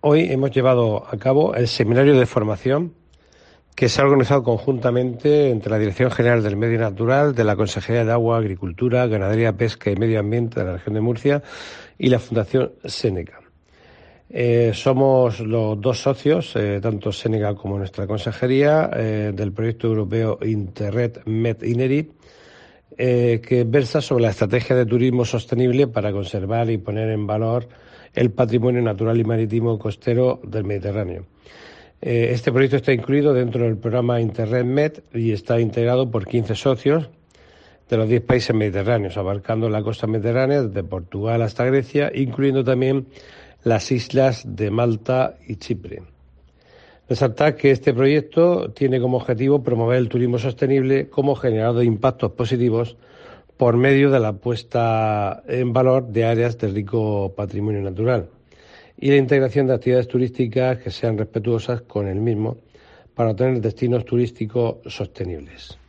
Hoy hemos llevado a cabo el seminario de formación que se ha organizado conjuntamente entre la Dirección General del Medio Natural de la Consejería de Agua, Agricultura, Ganadería, Pesca y Medio Ambiente de la región de Murcia y la Fundación Seneca. Somos los dos socios, tanto Seneca como nuestra consejería, del proyecto europeo Interreg Med-INERI, que versa sobre la estrategia de turismo sostenible para conservar y poner en valor el patrimonio natural y marítimo costero del Mediterráneo. Este proyecto está incluido dentro del programa Interreg Med y está integrado por 15 socios de los 10 países mediterráneos, abarcando la costa mediterránea desde Portugal hasta Grecia, incluyendo también las islas de Malta y Chipre. Resaltar que este proyecto tiene como objetivo promover el turismo sostenible como generador de impactos positivos por medio de la puesta en valor de áreas de rico patrimonio natural y la integración de actividades turísticas que sean respetuosas con el mismo para obtener destinos turísticos sostenibles.